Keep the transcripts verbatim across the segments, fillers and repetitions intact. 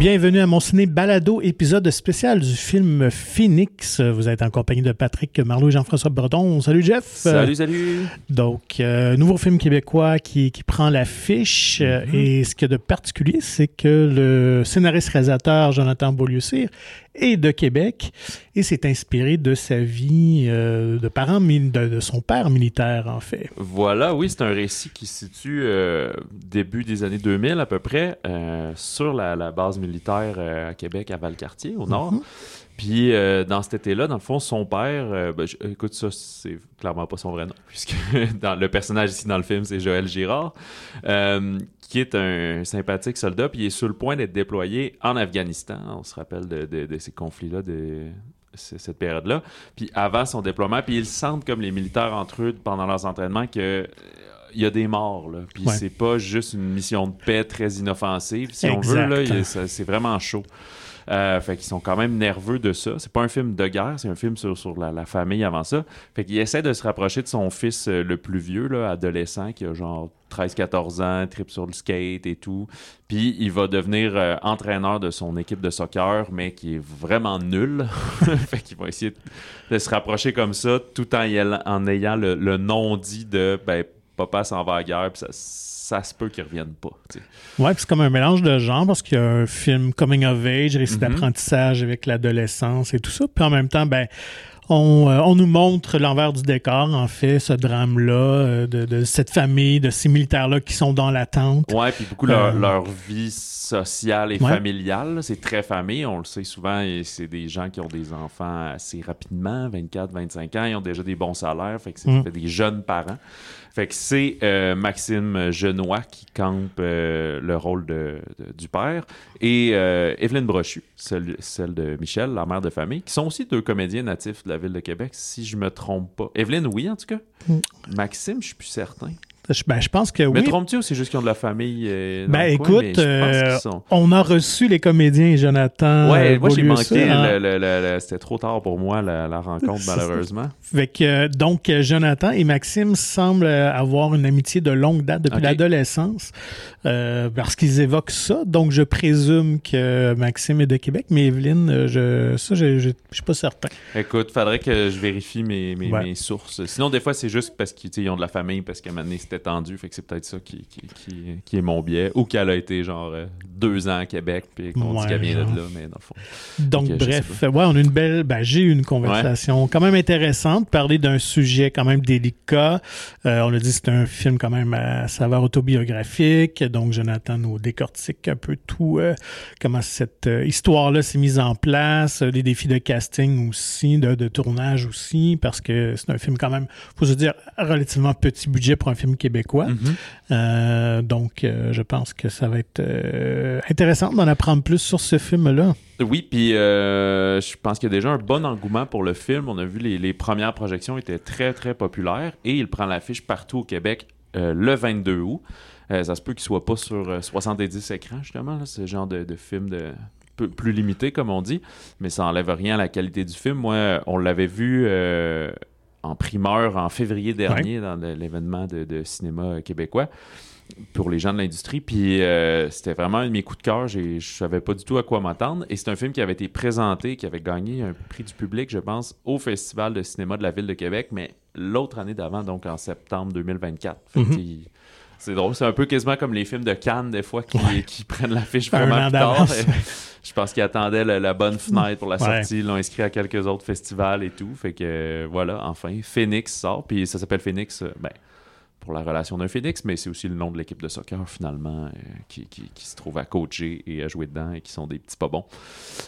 Bienvenue à mon ciné balado, épisode spécial du film Phoenix. Vous êtes en compagnie de Patrick Marleau et Jean-François Breton. Salut Jeff. Salut, salut. Donc, euh, nouveau film québécois qui, qui prend l'affiche. Mm-hmm. Et ce qu'il y a de particulier, c'est que le scénariste-réalisateur Jonathan Beaulieu-Cyr est de Québec et s'est inspiré de sa vie euh, de parent, de, de son père militaire, en fait. Voilà, oui, c'est un récit qui se situe euh, début des années deux mille à peu près, euh, sur la, la base militaire euh, à Québec, à Valcartier, au nord. Mm-hmm. Puis, euh, dans cet été-là, dans le fond, son père... Euh, ben, je, écoute, ça, c'est clairement pas son vrai nom, puisque dans, le personnage ici dans le film, c'est Joël Girard, euh, qui est un sympathique soldat, puis il est sur le point d'être déployé en Afghanistan. On se rappelle de, de, de ces conflits-là, de cette période-là. Puis, avant son déploiement, puis ils sentent comme les militaires entre eux, pendant leurs entraînements, que... il y a des morts, là. Puis ouais. C'est pas juste une mission de paix très inoffensive. Si exact. On veut, là, il, ça, c'est vraiment chaud. Euh, fait qu'ils sont quand même nerveux de ça. C'est pas un film de guerre, c'est un film sur, sur la, la famille avant ça. Fait qu'il essaie de se rapprocher de son fils euh, le plus vieux, là, adolescent, qui a genre treize quatorze ans, trip sur le skate et tout. Puis il va devenir euh, entraîneur de son équipe de soccer, mais qui est vraiment nul. Fait qu'il va essayer de, de se rapprocher comme ça, tout en, y allant, en ayant le, le non-dit de ben, papa s'en va à la guerre, puis ça, ça se peut qu'il ne revienne pas. T'sais. Ouais, puis c'est comme un mélange de genres, parce qu'il y a un film coming of age, récit mm-hmm. d'apprentissage avec l'adolescence et tout ça. Puis en même temps, ben, on, euh, on nous montre l'envers du décor, en fait, ce drame-là, euh, de, de cette famille, de ces militaires-là qui sont dans l'attente. Ouais, puis beaucoup euh... leur, leur vie sociale et ouais. familiale, là, c'est très famille, on le sait souvent, et c'est des gens qui ont des enfants assez rapidement, vingt-quatre vingt-cinq ans, ils ont déjà des bons salaires, fait que c'est mm. fait des jeunes parents. Fait que c'est euh, Maxime Genois qui campe euh, le rôle de, de, du père et euh, Évelyne Brochu, celle, celle de Michel, la mère de famille, qui sont aussi deux comédiens natifs de la ville de Québec, si je me trompe pas. Évelyne, oui, en tout cas. Mm. Maxime, je suis plus certain. Ben, je pense que oui. Mais trompes-tu ou c'est juste qu'ils ont de la famille? Euh, ben, écoute, coin, euh, sont... on a reçu les comédiens, Jonathan. Ouais, euh, moi, j'ai manqué. Hein? Le, le, le, le, c'était trop tard pour moi, la, la rencontre, malheureusement. Fait que, donc, Jonathan et Maxime semblent avoir une amitié de longue date depuis okay. l'adolescence, euh, parce qu'ils évoquent ça. Donc, je présume que Maxime est de Québec, mais Évelyne, je, ça, je, je, je suis pas certain. Écoute, faudrait que je vérifie mes, mes, ouais. mes sources. Sinon, des fois, c'est juste parce qu'ils ont de la famille, parce qu'à un moment donné, c'était tendu, fait que c'est peut-être ça qui, qui, qui, qui est mon biais, ou qu'elle a été genre euh, deux ans à Québec, puis qu'on ouais, dit qu'elle vient de là, mais dans le fond. Donc, okay, bref, ouais, on a une belle, ben, j'ai eu une conversation ouais. quand même intéressante, parler d'un sujet quand même délicat. Euh, on a dit que c'est un film quand même à saveur autobiographique, donc Jonathan nous décortique un peu tout, euh, comment cette euh, histoire-là s'est mise en place, euh, les défis de casting aussi, de, de tournage aussi, parce que c'est un film quand même, faut se dire, relativement petit budget pour un film québécois. Mm-hmm. Euh, donc, euh, je pense que ça va être euh, intéressant d'en apprendre plus sur ce film-là. Oui, puis euh, je pense qu'il y a déjà un bon engouement pour le film. On a vu les, les premières projections étaient très, très populaires et il prend l'affiche partout au Québec euh, le vingt-deux août. Euh, ça se peut qu'il ne soit pas sur euh, soixante-dix écrans, justement, là, ce genre de, de film de... peu plus limité, comme on dit, mais ça n'enlève rien à la qualité du film. Moi, on l'avait vu... Euh, en primeur en février dernier ouais. dans le, l'événement de, de cinéma québécois pour les gens de l'industrie. Puis euh, c'était vraiment un de mes coups de cœur. J'ai, je savais pas du tout à quoi m'attendre. Et c'est un film qui avait été présenté, qui avait gagné un prix du public, je pense, au Festival de cinéma de la Ville de Québec, mais l'autre année d'avant, donc en septembre deux mille vingt-quatre. Fait mm-hmm. qu'il, c'est drôle. C'est un peu quasiment comme les films de Cannes, des fois, qui, ouais. qui prennent l'affiche vraiment plus tard. Je pense qu'ils attendaient la, la bonne fenêtre pour la sortie. Ouais. Ils l'ont inscrit à quelques autres festivals et tout. Fait que euh, voilà, enfin, Phoenix sort. Puis ça s'appelle Phoenix, euh, ben, pour la relation d'un Phoenix, mais c'est aussi le nom de l'équipe de soccer, finalement, euh, qui, qui, qui se trouve à coacher et à jouer dedans et qui sont des petits pas bons.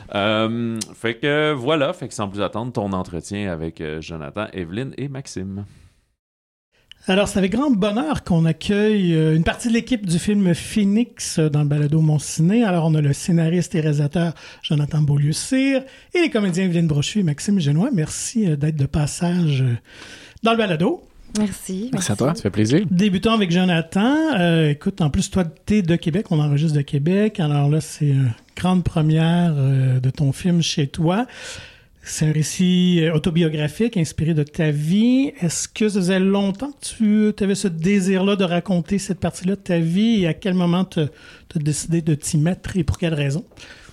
Euh, fait que voilà, fait que sans plus attendre, ton entretien avec euh, Jonathan, Évelyne et Maxime. Alors, c'est avec grand bonheur qu'on accueille une partie de l'équipe du film Phoenix dans le balado Mon Ciné. Alors, on a le scénariste et réalisateur Jonathan Beaulieu-Cyr et les comédiens Évelyne Brochu et Maxime Genois. Merci d'être de passage dans le balado. Merci. Merci à toi, ça fait plaisir. Débutons avec Jonathan. Euh, écoute, en plus, toi, t'es de Québec, on enregistre de Québec. Alors là, c'est une grande première euh, de ton film chez toi. C'est un récit autobiographique inspiré de ta vie. Est-ce que ça faisait longtemps que tu avais ce désir-là de raconter cette partie-là de ta vie et à quel moment tu as décidé de t'y mettre et pour quelle raison?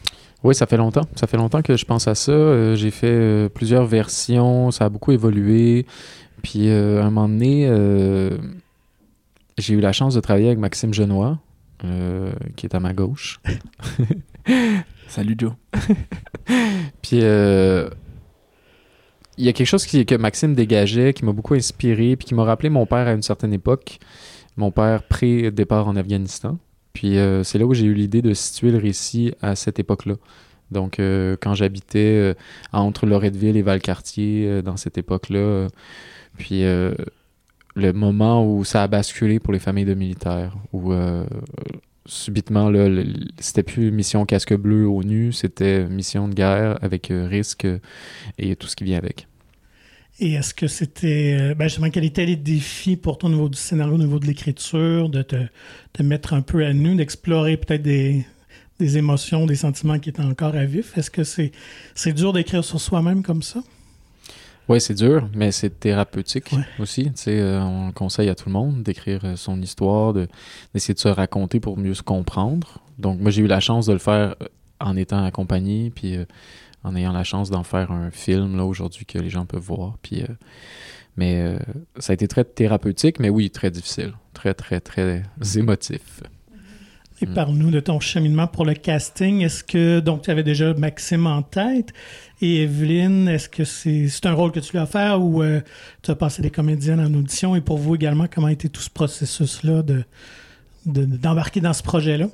Oui, ça fait longtemps. Ça fait longtemps que je pense à ça. Euh, j'ai fait euh, plusieurs versions. Ça a beaucoup évolué. Puis, euh, à un moment donné, euh, j'ai eu la chance de travailler avec Maxime Genois, euh, qui est à ma gauche. Salut, Joe. Puis, euh, il y a quelque chose qui, que Maxime dégageait, qui m'a beaucoup inspiré, puis qui m'a rappelé mon père à une certaine époque. Mon père pré-départ en Afghanistan. Puis euh, c'est là où j'ai eu l'idée de situer le récit à cette époque-là. Donc, euh, quand j'habitais euh, entre Loretteville et Valcartier, euh, dans cette époque-là, euh, puis euh, le moment où ça a basculé pour les familles de militaires, où euh, subitement, là, le, c'était plus mission casque bleu ONU, c'était mission de guerre avec euh, risque euh, et tout ce qui vient avec. Et est-ce que c'était, ben justement, quels étaient les défis pour toi au niveau du scénario, au niveau de l'écriture, de te, te mettre un peu à nu, d'explorer peut-être des, des émotions, des sentiments qui étaient encore à vif? Est-ce que c'est, c'est dur d'écrire sur soi-même comme ça? Oui, c'est dur, mais c'est thérapeutique ouais. aussi. Tu sais, euh, on conseille à tout le monde d'écrire euh, son histoire, de, d'essayer de se raconter pour mieux se comprendre. Donc, moi, j'ai eu la chance de le faire en étant accompagné, puis... Euh, en ayant la chance d'en faire un film là aujourd'hui que les gens peuvent voir. Puis, euh, mais euh, ça a été très thérapeutique, mais oui, très difficile. Très, très, très émotif. Et mm. parle-nous de ton cheminement pour le casting. Est-ce que, donc, tu avais déjà Maxime en tête et Evelyne, est-ce que c'est, c'est un rôle que tu lui as offert ou euh, tu as passé des comédiennes en audition? Et pour vous également, comment a été tout ce processus-là de, de, d'embarquer dans ce projet-là?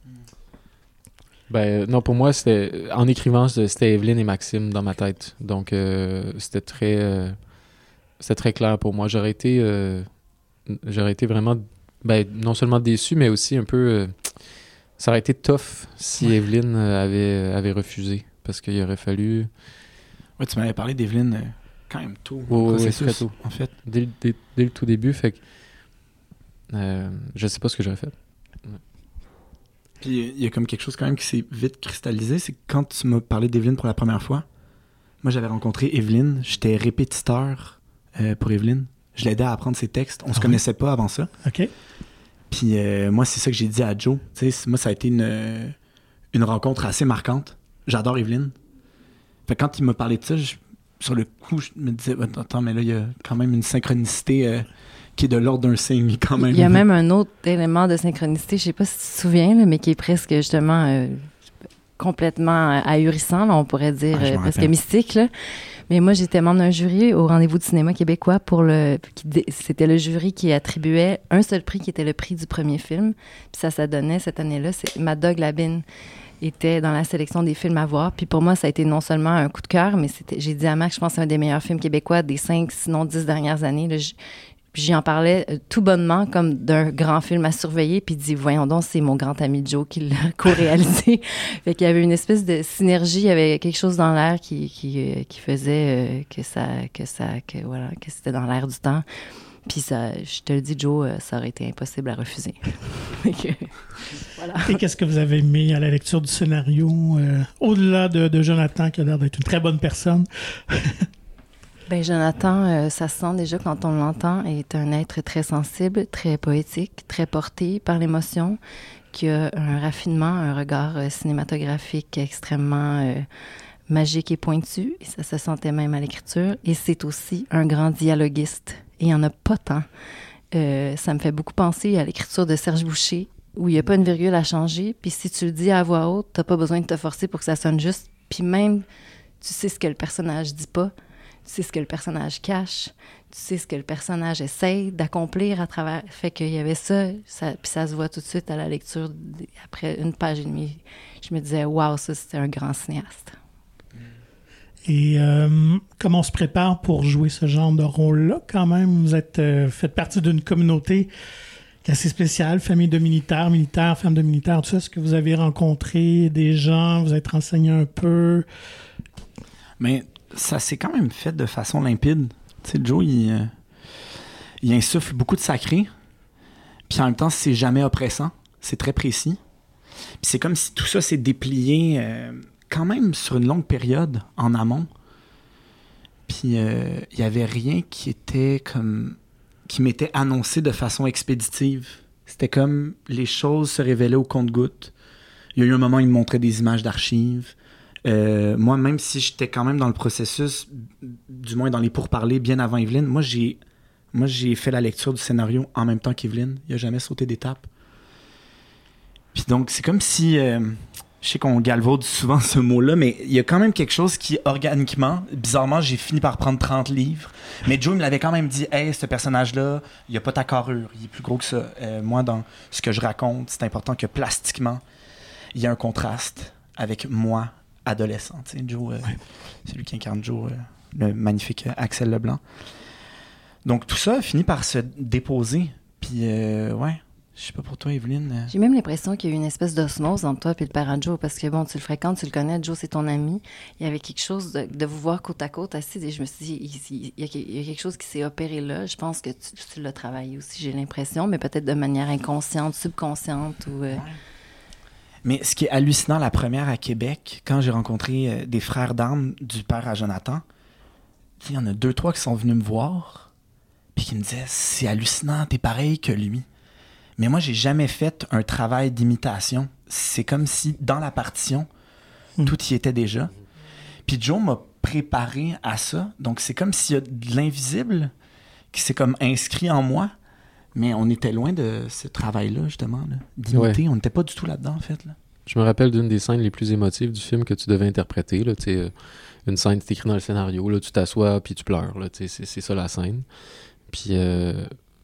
Ben non, pour moi, c'était en écrivant, c'était Evelyne et Maxime dans ma tête. Donc, euh, c'était très euh, c'était très clair pour moi. J'aurais été euh, j'aurais été vraiment ben, non seulement déçu, mais aussi un peu euh, ça aurait été tough si ouais. Evelyne avait, avait refusé. Parce qu'il aurait fallu... Ouais, tu m'avais parlé d'Evelyne euh, quand même tôt. Oui, ouais, très tôt. En fait. Dès, dès, dès le tout début, fait que euh, je sais pas ce que j'aurais fait. Ouais. Puis il y a comme quelque chose quand même qui s'est vite cristallisé, c'est que quand tu m'as parlé d'Evelyne pour la première fois, moi j'avais rencontré Evelyne, j'étais répétiteur euh, pour Evelyne. Je l'aidais à apprendre ses textes, on ah se oui? connaissait pas avant ça. OK. Puis euh, moi c'est ça que j'ai dit à Joe, tu sais, moi ça a été une, une rencontre assez marquante. J'adore Evelyne. Fait que quand il m'a parlé de ça, je, sur le coup, je me disais, attends, mais là il y a quand même une synchronicité... Euh, qui est de l'ordre d'un signe, quand même. Il y a même un autre élément de synchronicité, je sais pas si tu te souviens, là, mais qui est presque, justement, euh, complètement ahurissant, là, on pourrait dire, ah, euh, presque rappelle. mystique, là. Mais moi, j'étais membre d'un jury au Rendez-vous du cinéma québécois pour le... Qui, c'était le jury qui attribuait un seul prix, qui était le prix du premier film. Puis ça, ça donnait, cette année-là, c'est Mad Dog Labine était dans la sélection des films à voir. Puis pour moi, ça a été non seulement un coup de cœur, mais c'était, j'ai dit à Max, je pense que c'est un des meilleurs films québécois des cinq, sinon dix dernières années, là. Je, Puis j'y en parlais euh, tout bonnement comme d'un grand film à surveiller. Puis il dit, voyons donc, c'est mon grand ami Joe qui l'a co-réalisé. Fait qu'il y avait une espèce de synergie, il y avait quelque chose dans l'air qui, qui, euh, qui faisait euh, que ça, que ça, que voilà, que c'était dans l'air du temps. Puis ça, je te le dis, Joe, euh, ça aurait été impossible à refuser. que, voilà. Et qu'est-ce que vous avez mis à la lecture du scénario, euh, au-delà de, de Jonathan, qui a l'air d'être une très bonne personne? Ben Jonathan, euh, ça se sent déjà quand on l'entend, est un être très sensible, très poétique, très porté par l'émotion, qui a un raffinement, un regard euh, cinématographique extrêmement euh, magique et pointu, et ça se sentait même à l'écriture. Et c'est aussi un grand dialoguiste, et il n'y en a pas tant. Euh, ça me fait beaucoup penser à l'écriture de Serge Boucher, où il n'y a pas une virgule à changer, puis si tu le dis à voix haute, tu n'as pas besoin de te forcer pour que ça sonne juste, puis même, tu sais ce que le personnage dit pas. Tu sais ce que le personnage cache, tu sais ce que le personnage essaye d'accomplir à travers... Fait qu'il y avait ça, ça puis ça se voit tout de suite à la lecture. Après une page et demie, je me disais, waouh, ça, c'était un grand cinéaste. Et euh, comment on se prépare pour jouer ce genre de rôle-là, quand même? Vous êtes euh, faites partie d'une communauté qui est assez spéciale, famille de militaires, militaires, femmes de militaires, tout ça. Est-ce que vous avez rencontré des gens, vous êtes renseigné un peu? Mais... ça s'est quand même fait de façon limpide. Tu sais, Joe, il, euh, il insuffle beaucoup de sacré. Puis en même temps, c'est jamais oppressant. C'est très précis. Puis c'est comme si tout ça s'est déplié euh, quand même sur une longue période en amont. Puis euh, il y avait rien qui était comme... qui m'était annoncé de façon expéditive. C'était comme les choses se révélaient au compte-gouttes. Il y a eu un moment où il me montrait des images d'archives. Euh, moi, même si j'étais quand même dans le processus, du moins dans les pourparlers, bien avant Evelyne, moi, j'ai, moi, j'ai fait la lecture du scénario en même temps qu'Evelyne. Il n'a jamais sauté d'étape. Puis donc, c'est comme si... Euh, je sais qu'on galvaude souvent ce mot-là, mais il y a quand même quelque chose qui, organiquement, bizarrement, j'ai fini par prendre trente livres. Mais Joe, il me l'avait quand même dit, « Hey, ce personnage-là, il n'a pas ta carrure, il est plus gros que ça. Euh, moi, dans ce que je raconte, c'est important que plastiquement, il y ait un contraste avec moi, adolescent. » Tu sais, Joe, euh, ouais. C'est lui qui incarne Joe, euh, le magnifique Axel Leblanc. Donc, tout ça a fini par se déposer. Puis, euh, ouais... Je sais pas pour toi, Evelyne. J'ai même l'impression qu'il y a eu une espèce d'osmose entre toi et le père à Joe, parce que bon, tu le fréquentes, tu le connais, Joe, c'est ton ami. Il y avait quelque chose de, de vous voir côte à côte assis, et je me suis dit, il, il, il, y, a, il y a quelque chose qui s'est opéré là. Je pense que tu, tu l'as travaillé aussi, j'ai l'impression, mais peut-être de manière inconsciente, subconsciente. Ou, euh... ouais. Mais ce qui est hallucinant, la première à Québec, quand j'ai rencontré euh, des frères d'armes du père à Jonathan, il y en a deux, trois qui sont venus me voir, puis qui me disaient, c'est hallucinant, t'es pareil que lui. Mais moi, j'ai jamais fait un travail d'imitation. C'est comme si, dans la partition, mmh. tout y était déjà. Puis Joe m'a préparé à ça. Donc, c'est comme s'il y a de l'invisible qui s'est comme inscrit en moi. Mais on était loin de ce travail-là, justement, là, d'imiter. Ouais. On n'était pas du tout là-dedans, en fait. Là. Je me rappelle d'une des scènes les plus émotives du film que tu devais interpréter. Là, euh, une scène, c'est écrit dans le scénario. Là, tu t'assois, puis tu pleures. Là, c'est, c'est ça, la scène. Puis... Euh...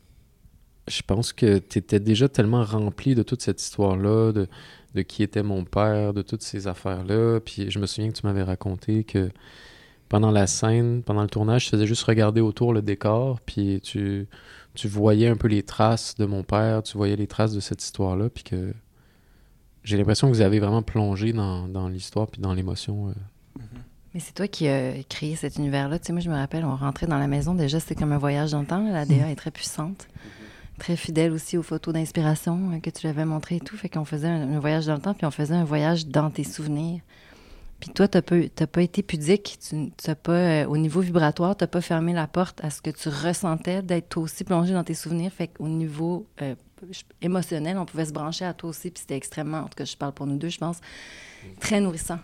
Je pense que tu étais déjà tellement rempli de toute cette histoire-là, de, de qui était mon père, de toutes ces affaires-là. Puis je me souviens que tu m'avais raconté que pendant la scène, pendant le tournage, tu faisais juste regarder autour le décor, puis tu, tu voyais un peu les traces de mon père, tu voyais les traces de cette histoire-là, puis que j'ai l'impression que vous avez vraiment plongé dans, dans l'histoire puis dans l'émotion. Euh. Mais c'est toi qui as créé cet univers-là. Tu sais, moi, je me rappelle, on rentrait dans la maison, déjà, c'était comme un voyage dans le temps. La D A est très puissante. Très fidèle aussi aux photos d'inspiration euh, que tu l'avais montrées et tout. Fait qu'on faisait un, un voyage dans le temps, puis on faisait un voyage dans tes souvenirs. Puis toi, t'as pas, t'as pas été pudique. Tu t'as pas, euh, au niveau vibratoire, t'as pas fermé la porte à ce que tu ressentais d'être toi aussi plongé dans tes souvenirs. Fait qu'au niveau euh, émotionnel, on pouvait se brancher à toi aussi, puis c'était extrêmement, en tout cas, je parle pour nous deux, je pense, très nourrissant.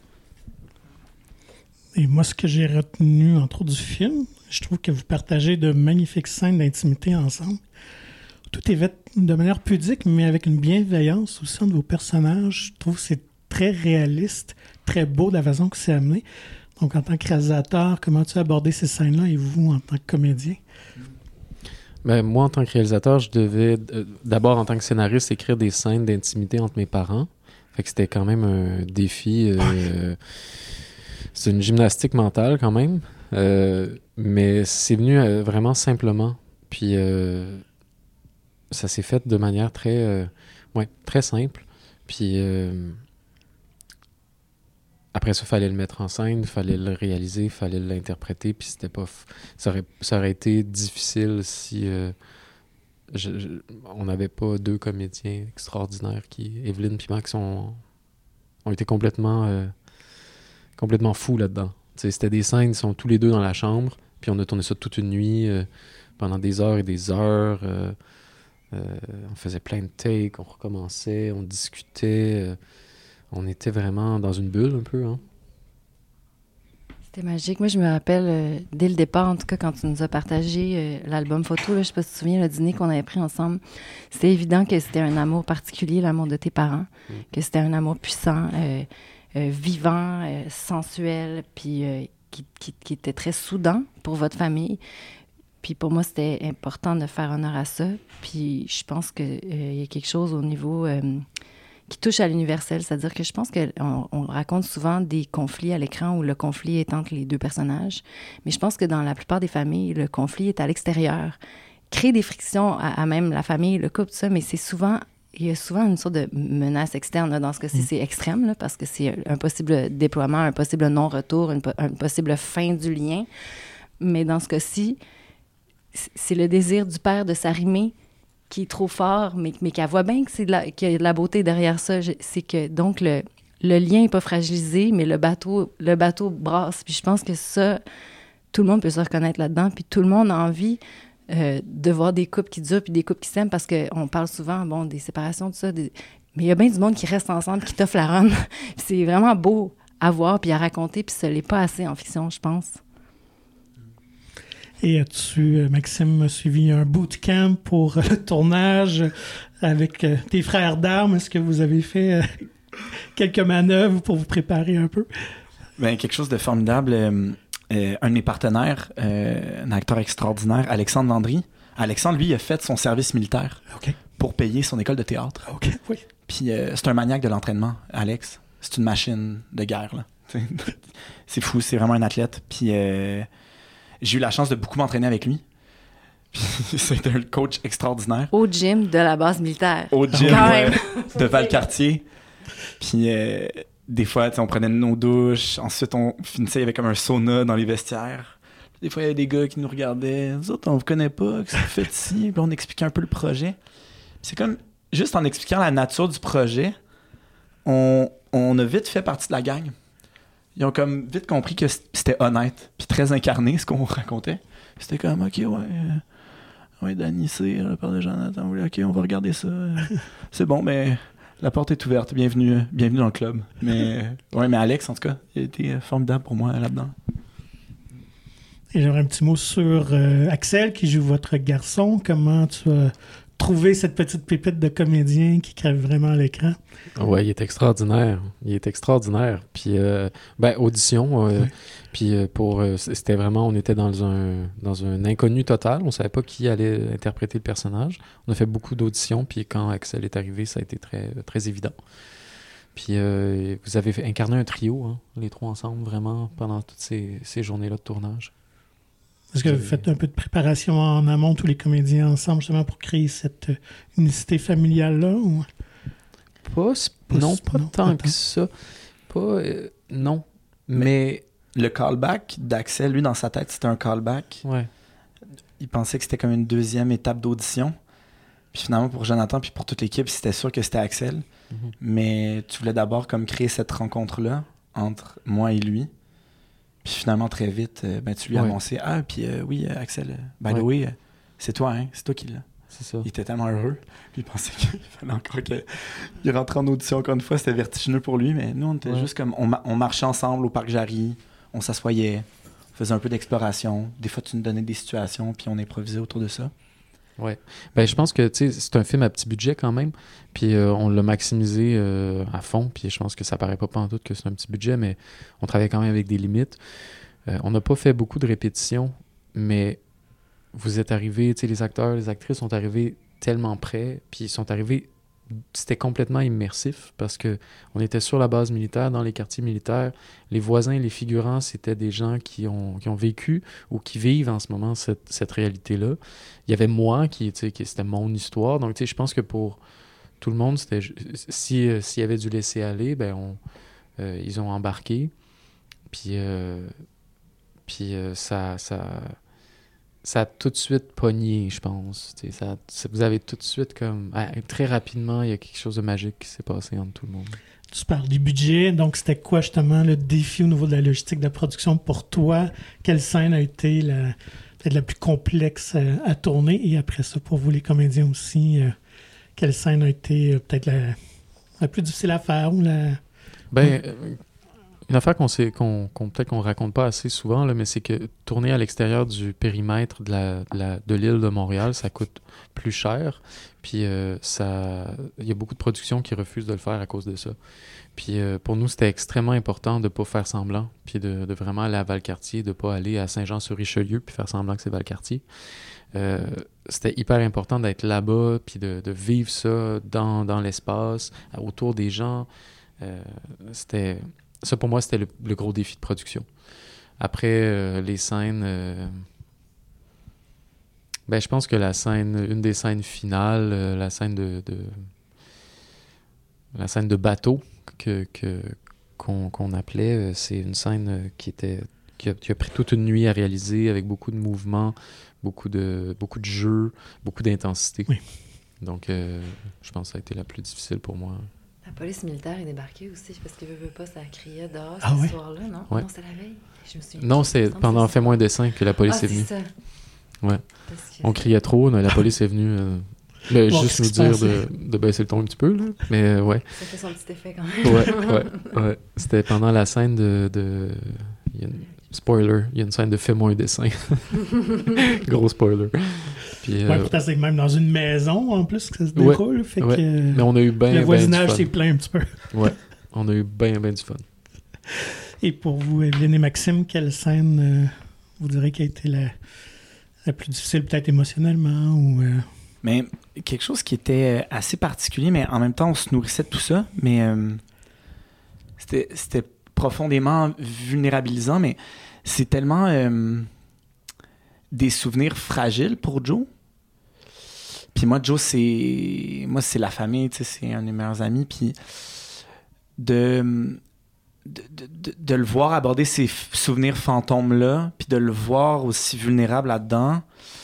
Et moi, ce que j'ai retenu, entre autres, du film, je trouve que vous partagez de magnifiques scènes d'intimité ensemble. Tout est fait de manière pudique, mais avec une bienveillance aussi entre vos personnages. Je trouve que c'est très réaliste, très beau de la façon que c'est amené. Donc, en tant que réalisateur, comment tu as abordé ces scènes-là et vous, en tant que comédien? Ben, moi, en tant que réalisateur, je devais euh, d'abord, en tant que scénariste, écrire des scènes d'intimité entre mes parents. Fait que c'était quand même un défi. Euh, c'est une gymnastique mentale quand même. Euh, mais c'est venu euh, vraiment simplement. Puis... Euh, ça s'est fait de manière très, euh, ouais, très simple. Puis euh, après ça, il fallait le mettre en scène, il fallait le réaliser, il fallait l'interpréter. Puis c'était pas, f... ça, aurait, ça aurait été difficile si euh, je, je, on n'avait pas deux comédiens extraordinaires qui, Evelyne et Max, ont, ont été complètement, euh, complètement fous là-dedans. T'sais, c'était des scènes, ils sont tous les deux dans la chambre, puis on a tourné ça toute une nuit, euh, pendant des heures et des heures. Euh, Euh, on faisait plein de takes, on recommençait, on discutait. Euh, on était vraiment dans une bulle un peu. Hein. C'était magique. Moi, je me rappelle, euh, dès le départ, en tout cas, quand tu nous as partagé euh, l'album photo, là, je ne sais pas si tu te souviens, le dîner qu'on avait pris ensemble, c'était évident que c'était un amour particulier, l'amour de tes parents, mmh. que c'était un amour puissant, euh, euh, vivant, euh, sensuel, puis euh, qui, qui, qui était très soudant pour votre famille. Puis pour moi, c'était important de faire honneur à ça. Puis je pense qu'il euh, y a quelque chose au niveau euh, qui touche à l'universel. C'est-à-dire que je pense qu'on on raconte souvent des conflits à l'écran où le conflit est entre les deux personnages. Mais je pense que dans la plupart des familles, le conflit est à l'extérieur. Créer des frictions à, à même la famille, le couple, tout ça, mais c'est souvent... Il y a souvent une sorte de menace externe. Là, dans ce cas-ci, mmh. c'est extrême, là, parce que c'est un possible déploiement, un possible non-retour, une, po- une possible fin du lien. Mais dans ce cas-ci... c'est le désir du père de s'arrimer qui est trop fort, mais, mais qu'elle voit bien que c'est de la, qu'il y a de la beauté derrière ça. Je, c'est que, donc, le, le lien n'est pas fragilisé, mais le bateau, le bateau brasse. Puis je pense que ça, tout le monde peut se reconnaître là-dedans. Puis tout le monde a envie euh, de voir des couples qui durent puis des couples qui s'aiment, parce qu'on parle souvent, bon, des séparations, tout ça. Des, Mais il y a bien du monde qui reste ensemble, qui t'offre la run. C'est vraiment beau à voir puis à raconter, puis ça l'est pas assez en fiction, je pense. Et as-tu, Maxime, suivi un bootcamp pour le tournage avec tes frères d'armes? Est-ce que vous avez fait euh, quelques manœuvres pour vous préparer un peu? Ben, quelque chose de formidable. Euh, euh, un de mes partenaires, euh, un acteur extraordinaire, Alexandre Landry. Alexandre, lui, il a fait son service militaire okay. pour payer son école de théâtre. OK, oui. Puis euh, c'est un maniaque de l'entraînement, Alex. C'est une machine de guerre, là. C'est fou, c'est vraiment un athlète. Puis euh, j'ai eu la chance de beaucoup m'entraîner avec lui. Puis c'est un coach extraordinaire. Au gym de la base militaire. Au gym Quand ouais, même. de Valcartier. Puis euh, des fois, on prenait nos douches. Ensuite, on finissait, il y avait comme un sauna dans les vestiaires. Des fois, il y avait des gars qui nous regardaient. Nous autres, on vous connaît pas, qu'est-ce que vous faites ici? Puis on expliquait un peu le projet. Puis c'est comme, juste en expliquant la nature du projet, on, on a vite fait partie de la gang. Ils ont comme vite compris que c'était honnête, puis très incarné ce qu'on racontait. C'était comme, OK, ouais, euh, ouais, Danny, c'est le père de Jonathan, OK, on va regarder ça. C'est bon, mais la porte est ouverte, bienvenue, bienvenue dans le club. Mais, ouais, mais Alex, en tout cas, il a été formidable pour moi là-dedans. Et j'aurais un petit mot sur euh, Axel, qui joue votre garçon. Comment tu as trouvé cette petite pépite de comédien qui crève vraiment à l'écran? Ouais, il est extraordinaire. Il est extraordinaire. Puis, euh, ben, audition. Euh, oui. Puis, euh, pour, euh, c'était vraiment, on était dans un, dans un inconnu total. On savait pas qui allait interpréter le personnage. On a fait beaucoup d'auditions. Puis, quand Axel est arrivé, ça a été très, très évident. Puis, euh, vous avez fait, incarné un trio, hein, les trois ensemble, vraiment, pendant toutes ces, ces journées-là de tournage. Est-ce que vous faites un peu de préparation en amont, tous les comédiens ensemble, justement, pour créer cette euh, unicité familiale-là? Ou... Pas, pas, non, pas non, tant pas que ça. Pas, euh, non. Mais, mais le callback d'Axel, lui, dans sa tête, c'était un callback. Ouais. Il pensait que c'était comme une deuxième étape d'audition. Puis finalement, pour Jonathan, puis pour toute l'équipe, c'était sûr que c'était Axel. Mm-hmm. Mais tu voulais d'abord comme créer cette rencontre-là entre moi et lui. Puis finalement, très vite, euh, ben, tu lui as ouais. annoncé « Ah, puis euh, oui, euh, Axel, euh, by the ouais. way, euh, c'est toi, hein? C'est toi qui l'as. » C'est ça. Il était tellement heureux. Puis il pensait qu'il fallait encore qu'il rentre en audition encore une fois. C'était vertigineux pour lui, mais nous, on était ouais. juste comme... On, on marchait ensemble au Parc Jarry, on s'assoyait, on faisait un peu d'exploration. Des fois, tu nous donnais des situations, puis on improvisait autour de ça. Ouais. Ben, je pense que c'est un film à petit budget quand même, puis euh, on l'a maximisé euh, à fond, puis je pense que ça paraît pas pantoute que c'est un petit budget, mais on travaille quand même avec des limites. Euh, on n'a pas fait beaucoup de répétitions, mais vous êtes arrivés, tu sais, les acteurs, les actrices sont arrivés tellement près, puis ils sont arrivés, c'était complètement immersif parce que on était sur la base militaire, dans les quartiers militaires. Les voisins, les figurants, c'était des gens qui ont, qui ont vécu ou qui vivent en ce moment cette, cette réalité-là. Il y avait moi, qui, tu sais, qui c'était mon histoire. Donc, tu sais, je pense que pour tout le monde, c'était si, euh, s'il y avait dû laisser aller, ben on, euh, ils ont embarqué. Puis, euh, puis euh, ça, ça, ça a tout de suite pogné, je pense. Tu sais, ça, ça, vous avez tout de suite comme... Ah, très rapidement, il y a quelque chose de magique qui s'est passé entre tout le monde. Tu parles du budget, donc c'était quoi justement le défi au niveau de la logistique de la production pour toi? Quelle scène a été la, peut-être la plus complexe à, à tourner? Et après ça, pour vous les comédiens aussi, euh, quelle scène a été euh, peut-être la, la plus difficile à faire? Ou la... Ben... Euh, Une affaire qu'on sait, qu'on, qu'on peut-être qu'on raconte pas assez souvent, là, mais c'est que tourner à l'extérieur du périmètre de, la, de, la, de l'île de Montréal, ça coûte plus cher. Puis euh, ça, il y a beaucoup de productions qui refusent de le faire à cause de ça. Puis euh, pour nous, c'était extrêmement important de pas faire semblant, puis de, de vraiment aller à Valcartier, de pas aller à Saint-Jean-sur-Richelieu puis faire semblant que c'est Valcartier. Euh, c'était hyper important d'être là-bas, puis de, de vivre ça dans, dans l'espace, autour des gens. Euh, c'était... Ça, pour moi, c'était le, le gros défi de production. Après, euh, les scènes... Euh, ben, je pense que la scène... Une des scènes finales, euh, la scène de, de... La scène de bateau que, que, qu'on, qu'on appelait, euh, c'est une scène euh, qui était... Qui a, qui a pris toute une nuit à réaliser avec beaucoup de mouvements, beaucoup de, beaucoup de jeux, beaucoup d'intensité. Oui. Donc, euh, je pense que ça a été la plus difficile pour moi. La police militaire est débarquée aussi parce qu'il veut, veut pas, ça criait dehors ah ce ouais? soir-là, non? Ouais. Non, c'était la veille. Je me souviens non, c'est pendant Fais-moi un dessin que la police ah, est venue. C'est ça. Ouais. Parce que... On criait trop, la police est venue. Euh... Mais juste nous dire de, de baisser le ton un petit peu, là. Mais euh, ouais. Ça fait son petit effet quand même. Ouais, ouais, ouais. C'était pendant la scène de... de... Il y a une... Spoiler, il y a une scène de fais-moi un dessin. Gros spoiler. Puis, euh... ouais, pourtant, c'est même dans une maison, en plus, que ça se déroule. Ouais, fait ouais. que Mais on a eu bien, le voisinage s'est plaint un petit peu. Ouais, on a eu bien, bien du fun. Et pour vous, Evelyne et Maxime, quelle scène euh, vous direz qui a été la, la plus difficile, peut-être émotionnellement ou... Euh... Mais quelque chose qui était assez particulier, mais en même temps, on se nourrissait de tout ça, mais euh, c'était, c'était profondément vulnérabilisant, mais c'est tellement euh, des souvenirs fragiles pour Joe. Puis moi, Joe, c'est moi c'est la famille, tu sais, c'est un de mes meilleurs amis, puis de, de, de, de le voir aborder ces f- souvenirs fantômes-là, puis de le voir aussi vulnérable là-dedans,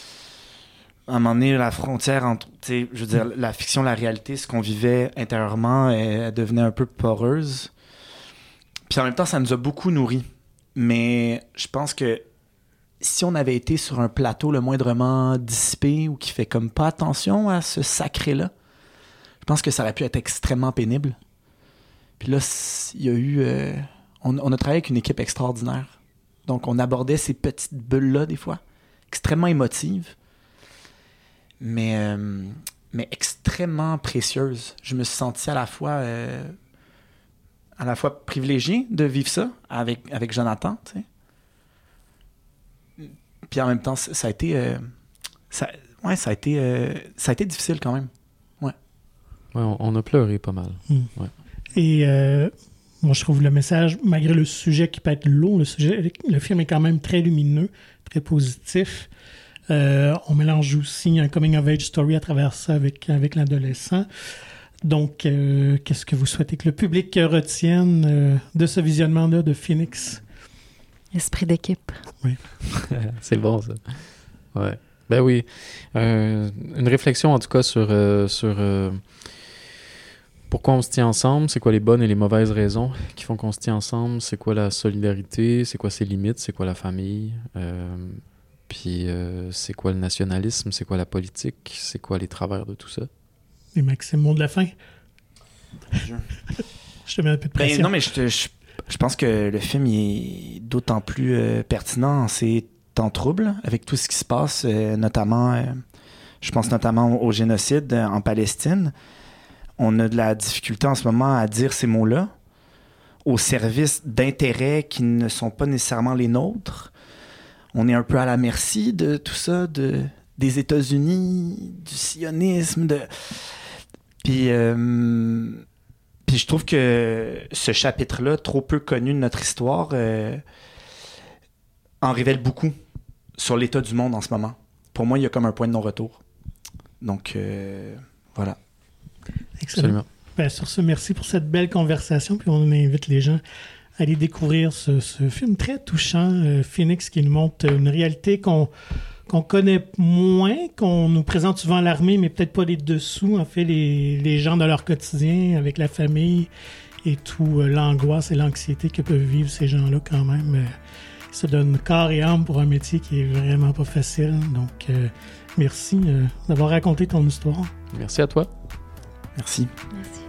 à un moment donné, la frontière entre, tu sais, je veux dire, la fiction, la réalité, ce qu'on vivait intérieurement, elle, elle devenait un peu poreuse. Puis en même temps, ça nous a beaucoup nourris. Mais je pense que si on avait été sur un plateau le moindrement dissipé ou qui fait comme pas attention à ce sacré-là, je pense que ça aurait pu être extrêmement pénible. Puis là, il y a eu... Euh, on, on a travaillé avec une équipe extraordinaire. Donc, on abordait ces petites bulles-là, des fois, extrêmement émotives, mais, euh, mais extrêmement précieuses. Je me suis senti à la fois... Euh, à la fois privilégié de vivre ça avec, avec Jonathan, tu sais. Puis en même temps, ça a été... Euh, ça, ouais, ça a été... Euh, ça a été difficile quand même. Ouais. Ouais, on, on a pleuré pas mal. Mm. Ouais. Et euh, moi, je trouve le message, malgré le sujet qui peut être lourd, le, sujet, le film est quand même très lumineux, très positif. Euh, on mélange aussi un coming-of-age story à travers ça avec, avec l'adolescent. Donc, euh, qu'est-ce que vous souhaitez que le public retienne euh, de ce visionnement-là de Phoenix? Esprit d'équipe. Oui. C'est bon, ça. Ouais. Ben oui. Euh, une réflexion, en tout cas, sur, euh, sur euh, pourquoi on se tient ensemble, c'est quoi les bonnes et les mauvaises raisons qui font qu'on se tient ensemble, c'est quoi la solidarité, c'est quoi ses limites, c'est quoi la famille, euh, puis euh, c'est quoi le nationalisme, c'est quoi la politique, c'est quoi les travers de tout ça. Et Maxime, mot de la fin? Je, je te mets un peu de pression. Ben, non, mais je, te, je, je pense que le film il est d'autant plus euh, pertinent en ces temps troubles, avec tout ce qui se passe, euh, notamment, euh, je pense notamment au génocide euh, en Palestine. On a de la difficulté en ce moment à dire ces mots-là au service d'intérêts qui ne sont pas nécessairement les nôtres. On est un peu à la merci de tout ça, de, des États-Unis, du sionisme, de... Puis, euh, puis je trouve que ce chapitre-là, trop peu connu de notre histoire, euh, en révèle beaucoup sur l'état du monde en ce moment. Pour moi, il y a comme un point de non-retour. Donc, euh, voilà. Excellent. Ben, sur ce, merci pour cette belle conversation. Puis on invite les gens à aller découvrir ce, ce film très touchant, euh, Phoenix, qui nous montre une réalité qu'on... qu'on connaît moins, qu'on nous présente souvent à l'armée, mais peut-être pas les dessous, en fait, les, les gens dans leur quotidien, avec la famille et tout, euh, l'angoisse et l'anxiété que peuvent vivre ces gens-là quand même. Euh, ils se donnent corps et âme pour un métier qui est vraiment pas facile. Donc, euh, merci euh, d'avoir raconté ton histoire. Merci à toi. Merci. Merci.